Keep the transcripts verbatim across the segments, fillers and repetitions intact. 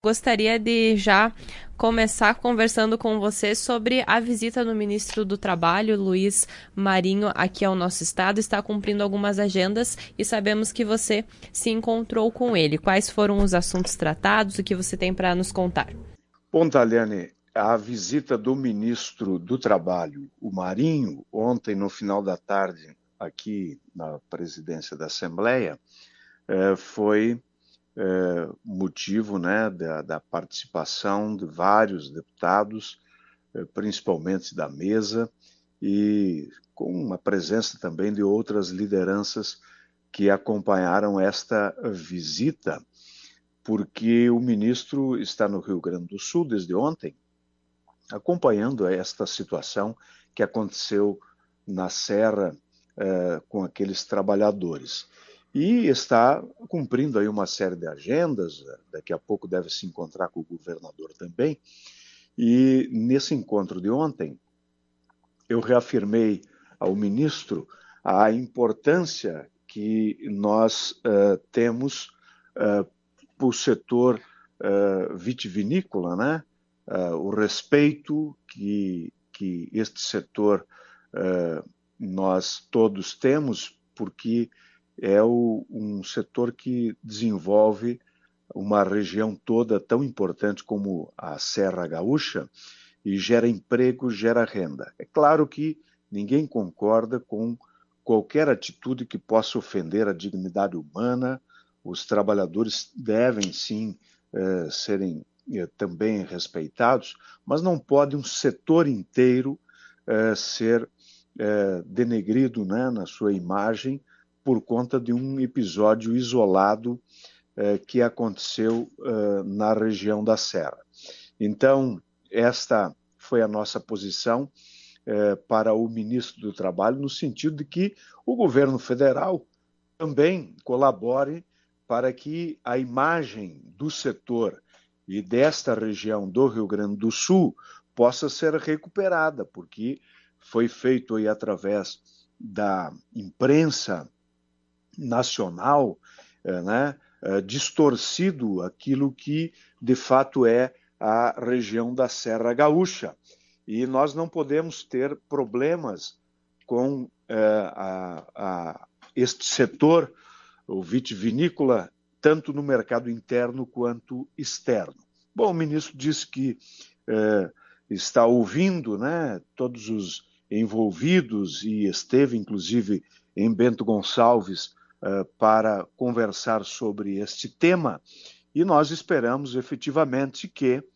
Gostaria de já começar conversando com você sobre a visita do ministro do Trabalho, Luiz Marinho, aqui ao nosso estado. Está cumprindo algumas agendas e sabemos que você se encontrou com ele. Quais foram os assuntos tratados? O que você tem para nos contar? Bom, Taliane, a visita do ministro do Trabalho, o Marinho, ontem no final da tarde, aqui na presidência da Assembleia, foi motivo, né, da, da participação de vários deputados, principalmente da mesa, e com a presença também de outras lideranças que acompanharam esta visita, porque o ministro está no Rio Grande do Sul desde ontem, acompanhando esta situação que aconteceu na Serra eh, com aqueles trabalhadores. E está cumprindo aí uma série de agendas, daqui a pouco deve se encontrar com o governador também. E nesse encontro de ontem, eu reafirmei ao ministro a importância que nós uh, temos uh, para o setor uh, vitivinícola, né? Uh, o respeito que, que este setor uh, nós todos temos, porque é o, um setor que desenvolve uma região toda tão importante como a Serra Gaúcha e gera emprego, gera renda. É claro que ninguém concorda com qualquer atitude que possa ofender a dignidade humana. Os trabalhadores devem sim eh, serem eh, também respeitados, mas não pode um setor inteiro eh, ser eh, denegrido, né, na sua imagem por conta de um episódio isolado eh, que aconteceu eh, na região da Serra. Então, esta foi a nossa posição eh, para o ministro do Trabalho, no sentido de que o governo federal também colabore para que a imagem do setor e desta região do Rio Grande do Sul possa ser recuperada, porque foi feito aí através da imprensa nacional, né, distorcido aquilo que de fato é a região da Serra Gaúcha. E nós não podemos ter problemas com a, a, este setor, o vitivinícola, tanto no mercado interno quanto externo. Bom, o ministro disse que eh, está ouvindo, né, todos os envolvidos e esteve, inclusive, em Bento Gonçalves uh, para conversar sobre este tema, e nós esperamos efetivamente que uh,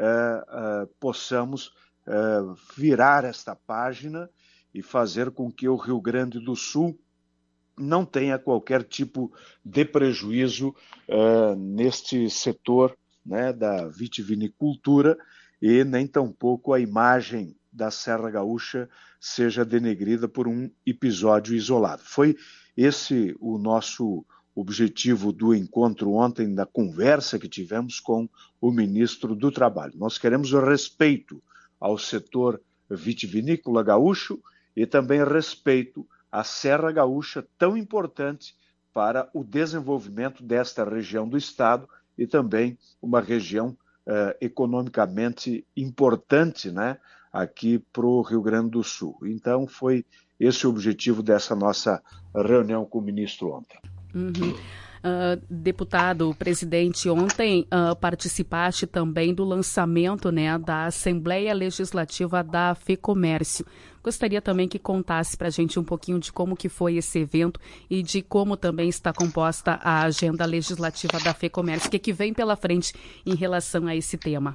uh, possamos uh, virar esta página e fazer com que o Rio Grande do Sul não tenha qualquer tipo de prejuízo uh, neste setor, né, da vitivinicultura, e nem tampouco a imagem da Serra Gaúcha seja denegrida por um episódio isolado. Foi esse o nosso objetivo do encontro ontem, da conversa que tivemos com o ministro do Trabalho. Nós queremos o respeito ao setor vitivinícola gaúcho e também respeito à Serra Gaúcha, tão importante para o desenvolvimento desta região do estado e também uma região Uh, economicamente importante, né, aqui para o Rio Grande do Sul. Então, foi esse o objetivo dessa nossa reunião com o ministro ontem. Uhum. Uh, deputado, presidente, ontem uh, participaste também do lançamento, né, da Assembleia Legislativa da FEComércio. Gostaria também que contasse para a gente um pouquinho de como que foi esse evento e de como também está composta a agenda legislativa da FEComércio. O que, que vem pela frente em relação a esse tema?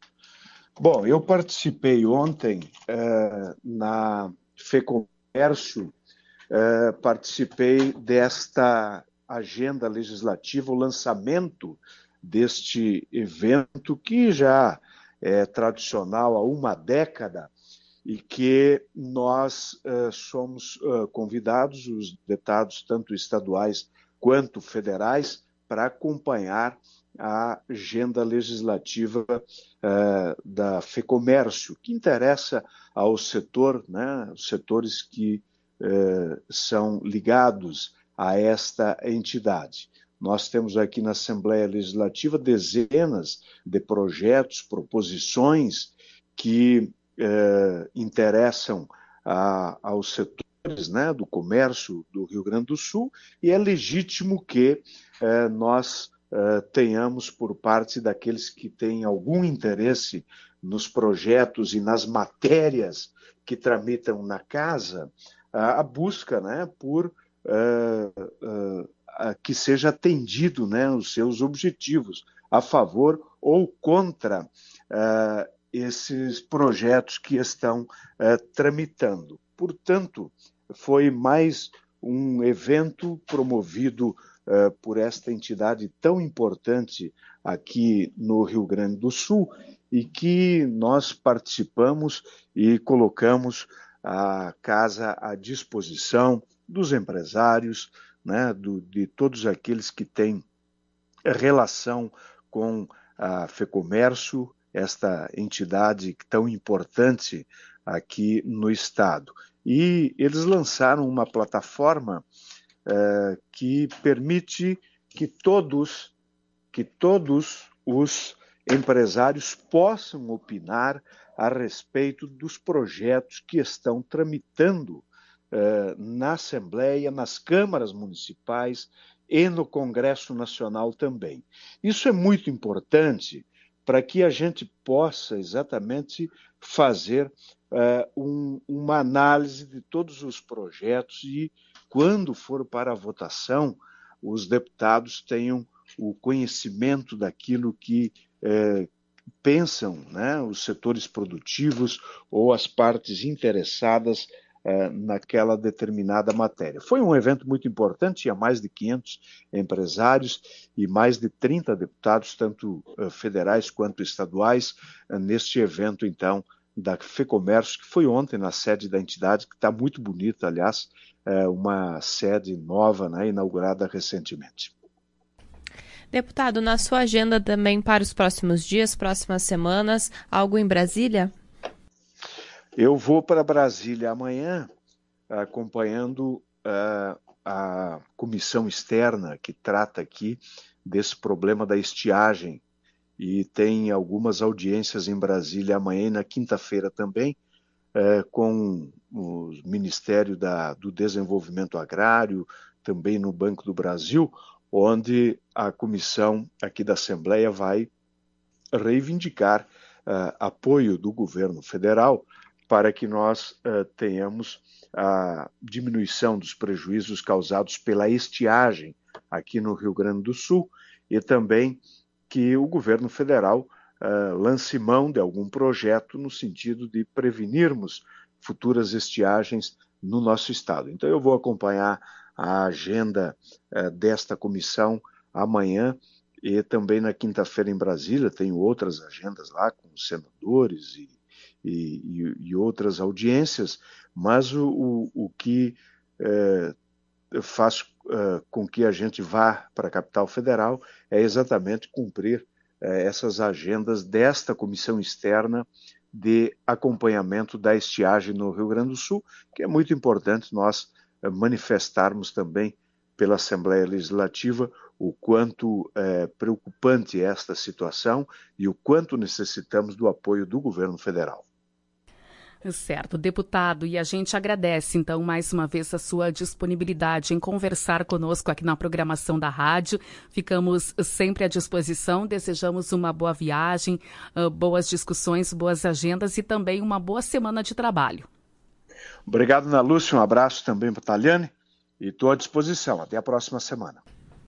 Bom, eu participei ontem uh, na FEComércio, uh, participei desta agenda legislativa, o lançamento deste evento que já é tradicional há uma década e que nós uh, somos uh, convidados, os deputados tanto estaduais quanto federais, para acompanhar a agenda legislativa uh, da FEComércio, que interessa ao setor, né, os setores que uh, são ligados a esta entidade. Nós temos aqui na Assembleia Legislativa dezenas de projetos, proposições que eh, interessam a, aos setores, né, do comércio do Rio Grande do Sul, e é legítimo que eh, nós eh, tenhamos, por parte daqueles que têm algum interesse nos projetos e nas matérias que tramitam na casa, a, a busca, né, por uh, uh, a, que seja atendido, né, os seus objetivos, a favor ou contra uh, esses projetos que estão uh, tramitando. Portanto, foi mais um evento promovido uh, por esta entidade tão importante aqui no Rio Grande do Sul, e que nós participamos e colocamos a casa à disposição dos empresários, né, do, de todos aqueles que têm relação com a FEComércio, esta entidade tão importante aqui no estado. E eles lançaram uma plataforma uh, que permite que todos, que todos os empresários possam opinar a respeito dos projetos que estão tramitando uh, na Assembleia, nas câmaras municipais e no Congresso Nacional também. Isso é muito importante para que a gente possa exatamente fazer uh, um, uma análise de todos os projetos e, quando for para a votação, os deputados tenham o conhecimento daquilo que É, pensam, né, os setores produtivos ou as partes interessadas é, naquela determinada matéria. Foi um evento muito importante, tinha mais de quinhentos empresários e mais de trinta deputados, tanto uh, federais quanto estaduais, uh, neste evento, então, da FEComércio, que foi ontem na sede da entidade, que está muito bonita, aliás, é uma sede nova, né, inaugurada recentemente. Deputado, na sua agenda também para os próximos dias, próximas semanas, algo em Brasília? Eu vou para Brasília amanhã, acompanhando uh, a comissão externa que trata aqui desse problema da estiagem, e tem algumas audiências em Brasília amanhã e na quinta-feira também, uh, com o Ministério da, do Desenvolvimento Agrário, também no Banco do Brasil, onde a comissão aqui da Assembleia vai reivindicar uh, apoio do governo federal para que nós uh, tenhamos a diminuição dos prejuízos causados pela estiagem aqui no Rio Grande do Sul, e também que o governo federal uh, lance mão de algum projeto no sentido de prevenirmos futuras estiagens no nosso estado. Então eu vou acompanhar a agenda eh, desta comissão amanhã, e também na quinta-feira em Brasília. Tenho outras agendas lá com os senadores e, e, e outras audiências, mas o, o, o que eh, faz eh, com que a gente vá para a capital federal é exatamente cumprir eh, essas agendas desta comissão externa de acompanhamento da estiagem no Rio Grande do Sul, que é muito importante nós manifestarmos também pela Assembleia Legislativa o quanto é preocupante esta situação e o quanto necessitamos do apoio do governo federal. Certo, deputado, e a gente agradece, então, mais uma vez a sua disponibilidade em conversar conosco aqui na programação da rádio. Ficamos sempre à disposição, desejamos uma boa viagem, boas discussões, boas agendas e também uma boa semana de trabalho. Obrigado, Ana Lúcia, um abraço também para a Taliane e estou à disposição. Até a próxima semana.